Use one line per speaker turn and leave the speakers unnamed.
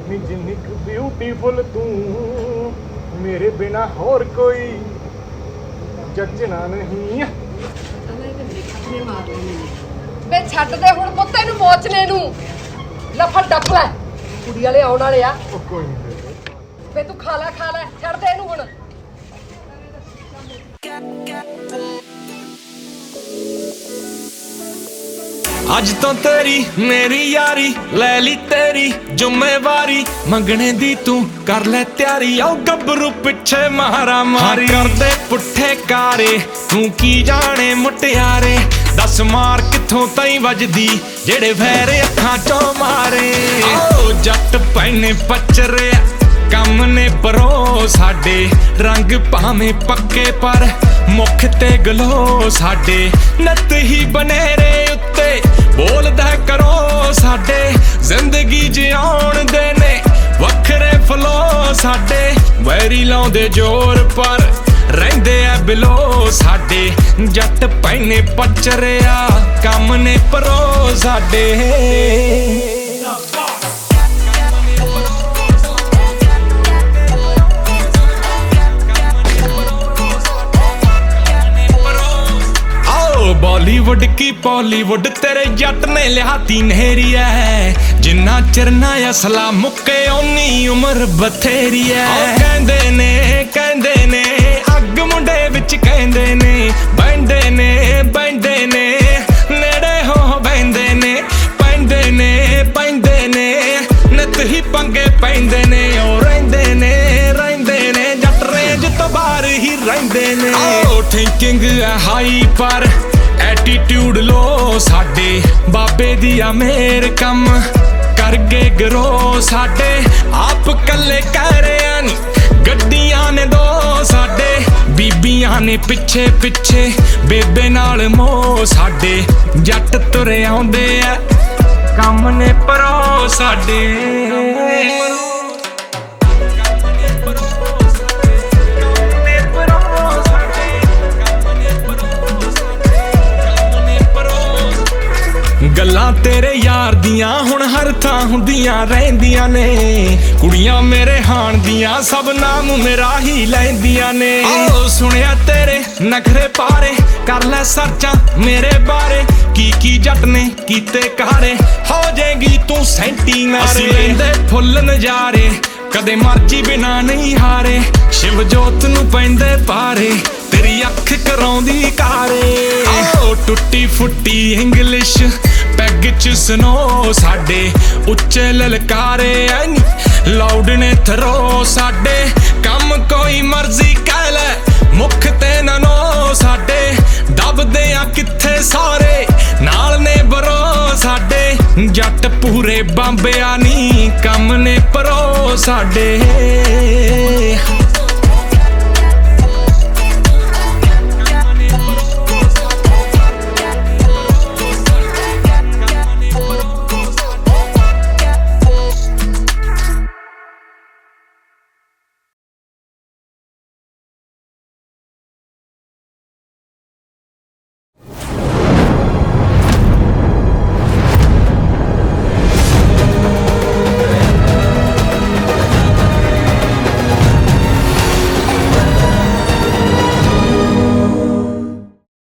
ਨੀ ਜਿੰਨੀ ਕੁ ਬਿਊਟੀਫੁਲ ਤੂੰ ਮੇਰੇ ਬਿਨਾ ਹੋਰ ਕੋਈ ਜੱਜਣਾ ਨਹੀਂ।
ਵੇ ਛੱਡ ਦੇ ਹੁਣ ਕੁੱਤੇ ਨੂੰ ਮੋਚਨੇ ਨੂੰ। ਲਫੜ ਡੱਫ ਲੈ, ਕੁੜੀ ਵਾਲੇ ਆਉਣ ਵਾਲੇ ਆ।
ਉਹ ਕੋਈ ਨਹੀਂ
ਵੇ ਤੂੰ ਖਾ ਲੈ ਛੱਡ ਦੇ ਇਹਨੂੰ ਹੁਣ।
ਅੱਜ ਤੋਂ ਤੇਰੀ ਮੇਰੀ ਯਾਰੀ, ਲੈ ਲਈ ਤੇਰੀ ਜ਼ਿੰਮੇਵਾਰੀ, ਮੰਗਣੇ ਦੀ ਤੂੰ ਕਰ ਲੈ ਤਿਆਰੀ। ਆਓ ਗੱਭਰੂ ਪਿੱਛੇ ਮਾਰਾ ਮਾਰੀ ਕਰਦੇ ਪੁੱਠੇ ਕਾਰੇ, ਤੂੰ ਕੀ ਜਾਣੇ ਮੁਟਿਆਰੇ। ਦੱਸ ਮਾਰ ਕਿੱਥੋਂ ਤਾਈਂ ਵੱਜਦੀ ਜਿਹੜੇ ਵੈਰੇ ਅੱਖਾਂ ਚੋਂ ਮਾਰੇ। ਆਓ ਜੱਟ ਪੈਨੇ ਪਚਰਿਆ ਕੰਮ ਨੇ ਪਰੋ ਸਾਡੇ, ਰੰਗ ਭਾਵੇਂ ਪੱਕੇ ਪਰ ਮੁੱਖ ਤੇ ਗਲੋ ਸਾਡੇ। ਨੱਤ ਹੀ ਬਨੇਰੇ ਉੱਤੇ ਬੋਲਦਾ ਕਰੋ ਸਾਡੇ, ਜ਼ਿੰਦਗੀ ਜਿਉਣ ਦੇ ਨੇ ਵੱਖਰੇ ਫਲੋ ਸਾਡੇ। ਵੈਰੀ ਲਾਉਂਦੇ ਜ਼ੋਰ ਪਰ ਰਹਿੰਦੇ ਆ ਬਿਲੋ ਸਾਡੇ, ਜੱਟ ਪੈਨੇ ਪਚਰਿਆ ਕੰਮ ਨੇ ਪਰੋ ਸਾਡੇ। बॉलीवुड की बॉलीवुड तेरे जट ने लिहाती नहरी है, जिन्ना चिरना असला मुक्के ओनी उम्र बथेरी है। कहंदे ने अग मुंडे विच कहंदे ने बैंदे ने नेड़े हो बैंदे ने पैंदे ने नित ही पंगे पैंदे ने। ओ रहिंदे ने जट रेंज तो बाहर ही रहिंदे ने। ओ थिंकिंग हाई पर एटीट्यूड लो साडे, बाबे दिया मेर कम कर गए गरो साडे। आप कल्ले कह रहे नी गड्डियां ने दो साडे, बीबियां ने पिछे पिछे बेबे नाल मोह साडे। जट तुरे आउंदे आ कम ने परो साडे। ਗੱਲਾਂ ਤੇਰੇ ਯਾਰ ਦੀਆਂ ਹੁਣ ਹਰ ਥਾਂ ਹੁੰਦੀਆਂ ਰਹਿੰਦੀਆਂ ਨੇ, ਕੁੜੀਆਂ ਮੇਰੇ ਹਾਣ ਦੀਆਂ ਸਭ ਨਾਮ ਮੇਰਾ ਹੀ ਲੈਂਦੀਆਂ ਨੇ। ਆਓ ਸੁਣਿਆ ਤੇਰੇ ਨਖਰੇ ਪਾਰੇ, ਕਰ ਲੈ ਸਰਚਾਂ ਮੇਰੇ ਬਾਰੇ, ਕੀ ਜੱਟ ਨੇ ਕੀਤੇ ਕਾਰੇ, ਹੋ ਜਾਏਗੀ ਤੂੰ ਸੈਂਟੀ ਨਾਰੇ। ਅਸੀਂ ਲੈਂਦੇ ਫੁੱਲ ਨਜ਼ਾਰੇ, ਕਦੇ ਮਰਜੀ ਬਿਨਾ ਨਹੀਂ ਹਾਰੇ, ਸ਼ਿਵ ਜੋਤ ਨੂੰ ਪੈਂਦੇ ਪਾਰੇ, ਤੇਰੀ ਅੱਖ ਕਰਾਉਂਦੀ ਕਾਰੇ। ਆਓ ਟੁੱਟੀ ਫੁੱਟੀ ਇੰਗਲਿਸ਼ ਪੈਗ ਚ ਸੁਨੋ ਸਾਡੇ, ਉੱਚੇ ਲਲਕਾਰੇ ਐਨੀ ਲਾਊਡ ਨੇ ਥਰੋ ਸਾਡੇ। ਕੰਮ ਕੋਈ ਮਰਜ਼ੀ ਕਹਿ ਲੈ ਮੁੱਖ ਤੇ ਨਾ ਨੋ ਸਾਡੇ, ਦਬਦੇ ਆ ਕਿੱਥੇ ਸਾਰੇ ਨਾਲ ਨੇ ਬਰੋ ਸਾਡੇ। ਜੱਟ ਪੂਰੇ ਬੰਬਿਆ ਨੀ ਕੰਮ ਨੇ ਪਰੋ ਸਾਡੇ।